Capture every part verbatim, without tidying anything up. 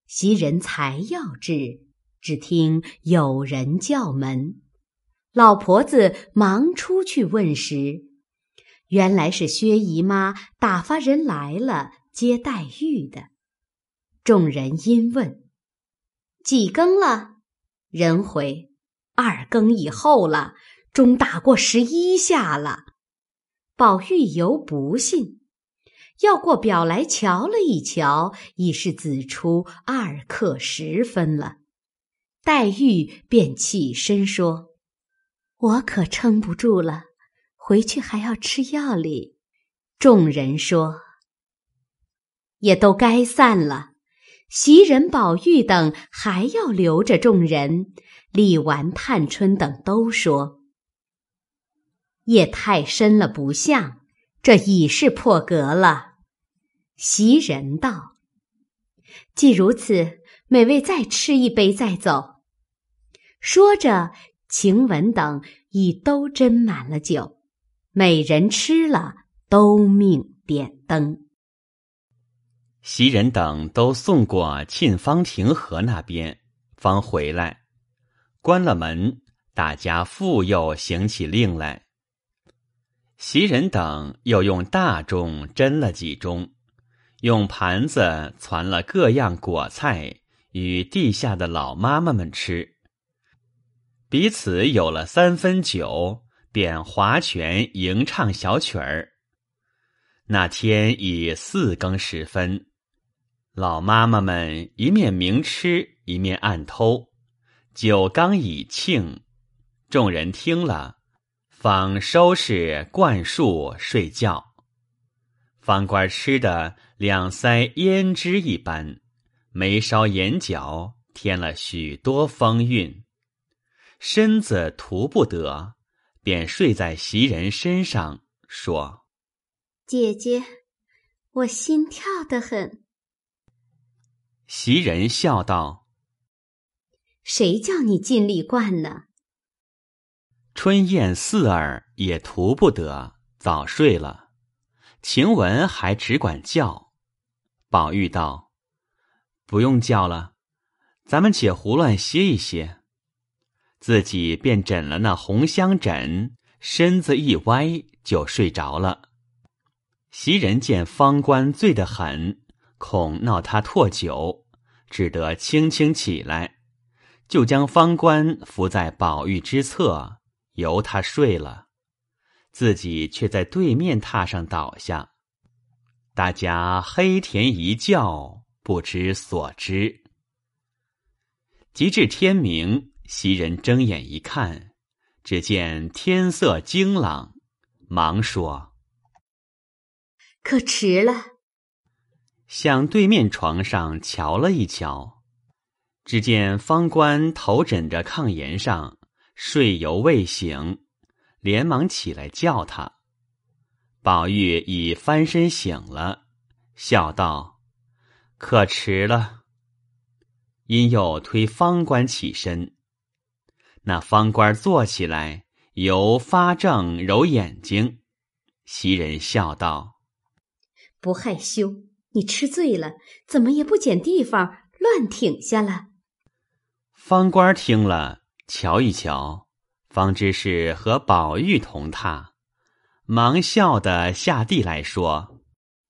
袭人才要至，只听有人叫门。老婆子忙出去问时，原来是薛姨妈打发人来了接黛玉的。众人因问：几更了？人回：二更以后了，钟打过十一下了。宝玉犹不信，要过表来瞧了一瞧，已是子出二刻时分了。黛玉便起身说：我可撑不住了，回去还要吃药哩。众人说：也都该散了。袭人、宝玉等还要留着众人，李纨、探春等都说：夜太深了不像，这已是破格了。袭人道：既如此，每位再吃一杯再走。说着，晴雯等已都斟满了酒，每人吃了，都命点灯。 袭人等都送过沁芳亭河那边，方回来，关了门，大家复又行起令来。袭人等又用大盅斟了几盅，用盘子攒了各样果菜与地下的老妈妈们吃，彼此有了三分酒，便划拳迎唱小曲儿。那天已四更时分，老妈妈们一面明吃，一面暗偷，酒刚已罄，众人听了，方收拾灌漱睡觉。方官吃的两腮胭脂一般，眉梢眼角添了许多风韵，身子图不得，便睡在袭人身上，说： 姐姐，我心跳得很。 袭人笑道： 谁叫你尽力惯呢？ 春燕四儿也图不得，早睡了。晴雯还只管叫。宝玉道：不用叫了，咱们且胡乱歇一歇。自己便枕了那红香枕，身子一歪就睡着了。袭人见方官醉得很，恐闹他唾酒，只得轻轻起来，就将方官扶在宝玉之侧，由他睡了，自己却在对面榻上倒下。大家黑甜一觉，不知所知。及至天明，袭人睁眼一看，只见天色晶朗，忙说： 可迟了。 向对面床上瞧了一瞧，只见方官头枕着炕沿上，睡犹未醒，连忙起来叫他。宝玉已翻身醒了，笑道：可迟了。因又推方官起身，那方官坐起来，由发正揉眼睛。袭人笑道： 不害羞，你吃醉了，怎么也不捡地方乱挺下了？ 方官听了，瞧一瞧，方知是和宝玉同榻，忙笑得下地来说：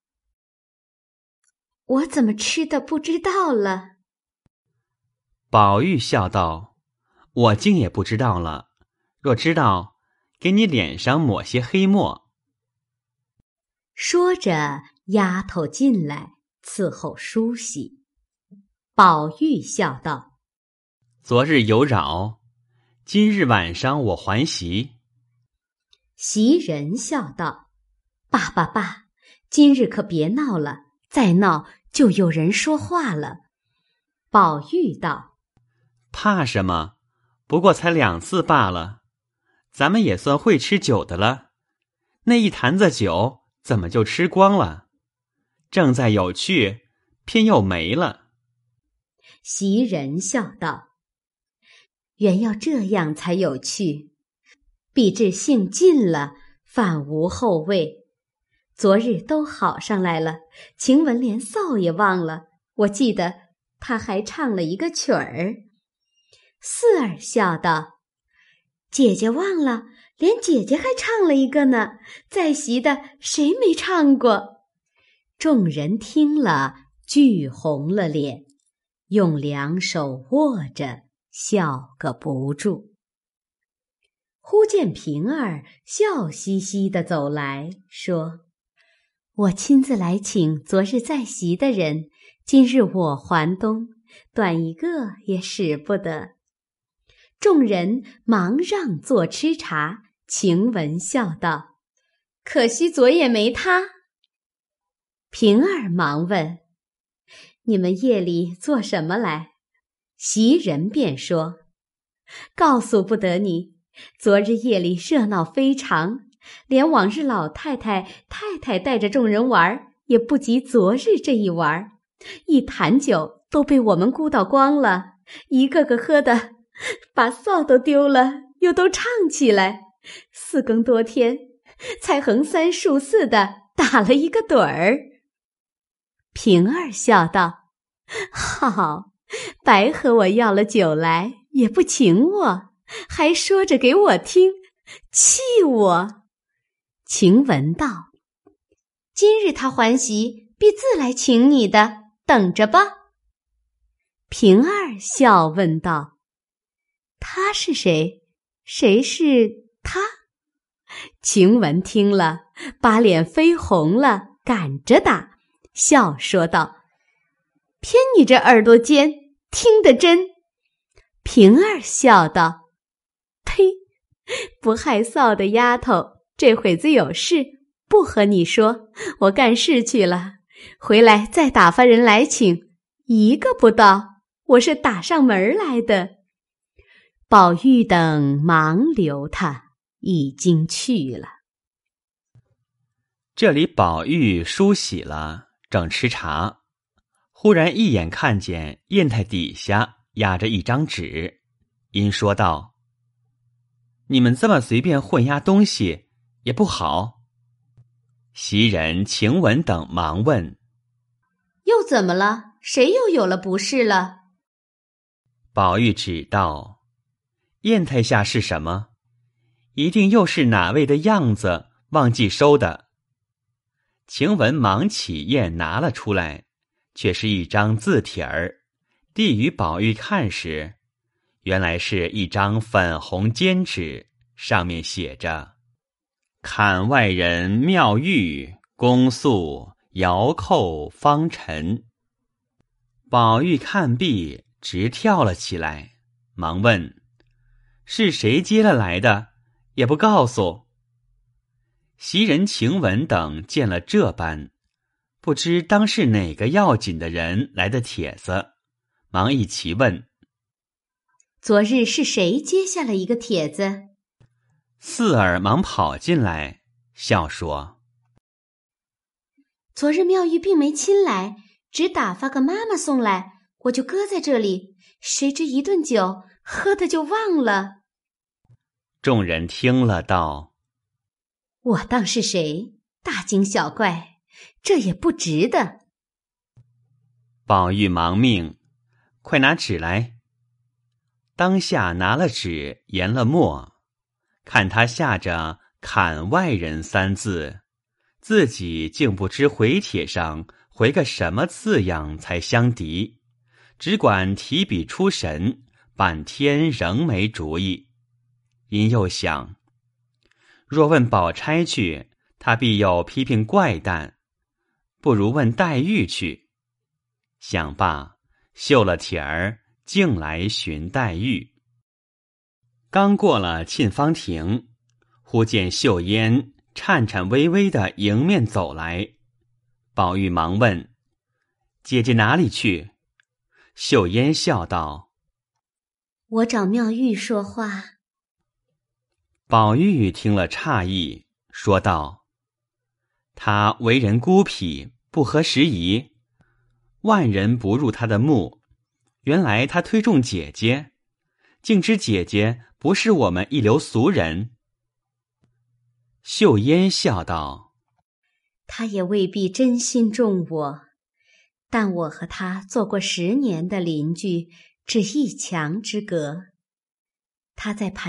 我怎么吃的不知道了？ 宝玉笑道：我竟也不知道了，若知道，给你脸上抹些黑墨。 说着，丫头进来伺候梳洗。宝玉笑道： 昨日有扰，今日晚上我还席。 袭人笑道：爸爸爸，今日可别闹了，再闹就有人说话了。宝玉道： 怕什么？不过才两次罢了，咱们也算会吃酒的了。那一坛子酒怎么就吃光了？正在有趣，偏又没了。 袭人笑道：原要这样才有趣，必至兴尽了，反无后味。昨日都好上来了，晴雯连臊也忘了，我记得他还唱了一个曲儿。四儿笑道：“姐姐忘了，连姐姐还唱了一个呢，在席的谁没唱过？”众人听了，俱红了脸，用两手握着，笑个不住。忽见平儿笑嘻嘻地走来，说：“我亲自来请昨日在席的人，今日我还东，短一个也使不得。”众人忙让座吃茶，晴雯笑道：“可惜昨夜没他。”平儿忙问：“你们夜里做什么来？”袭人便说：“告诉不得你，昨日夜里热闹非常，连往日老太太、太太带着众人玩，也不及昨日这一玩。一坛酒都被我们咕倒光了，一个个喝的把扫都丢了，又都唱起来。四更多天，才横三竖四的打了一个盹儿。”平儿笑道：“好，白和我要了酒来，也不请我，还说着给我听，气我。”晴雯道：“今日他还席，必自来请你的，等着吧。”平儿笑问道：“他是谁？谁是他？”晴雯听了，把脸绯红了，赶着打，笑说道：“偏你这耳朵尖，听得真。”平儿笑道：“呸，不害臊的丫头，这会子有事，不和你说，我干事去了，回来再打发人来请，一个不到，我是打上门来的。”宝玉等忙留他，已经去了。 这里宝玉梳洗了，正吃茶，忽然一眼看见砚台底下压着一张纸，因说道：“你们这么随便混压东西，也不好。”袭人、晴雯等忙问：“ 又怎么了？谁又有了不是了？” 宝玉指道：“砚台下是什么？一定又是哪位的样子，忘记收的。”晴雯忙起砚拿了出来，却是一张字帖儿，递与宝玉看时，原来是一张粉红笺纸，上面写着：“砍外人妙玉，公诉遥叩方尘。”宝玉看毕，直跳了起来，忙问：“是谁接了来的？也不告诉。”袭人、晴雯等见了这般，不知当是哪个要紧的人来的帖子，忙一齐问：“ 昨日是谁接下了一个帖子？” 四儿忙跑进来，笑说：“ 昨日妙玉并没亲来，只打发个妈妈送来，我就搁在这里，谁知一顿酒喝的就忘了。” 众人听了道：“ 我当是谁？大惊小怪，这也不值得。” 宝玉忙命：“快拿纸来。”当下拿了纸，研了墨，看他下着“砍外人”三字，自己竟不知回帖上回个什么字样才相敌，只管提笔出神，半天仍没主意。因又想，若问宝钗去，他必又批评怪诞，不如问黛玉去。想罢，绣了帖儿，径来寻黛玉。刚过了沁芳亭，忽见秀烟颤颤巍巍地迎面走来，宝玉忙问：“姐姐哪里去？”秀烟笑道：“ 我找妙玉说话。” 宝玉听了诧异，说道：“他为人孤僻，不合时宜，万人不入他的目，原来他推重姐姐，竟知姐姐不是我们一流俗人。”秀烟笑道：“ 他也未必真心重我， 但我和他做过十年的邻居，只一墙之隔。他在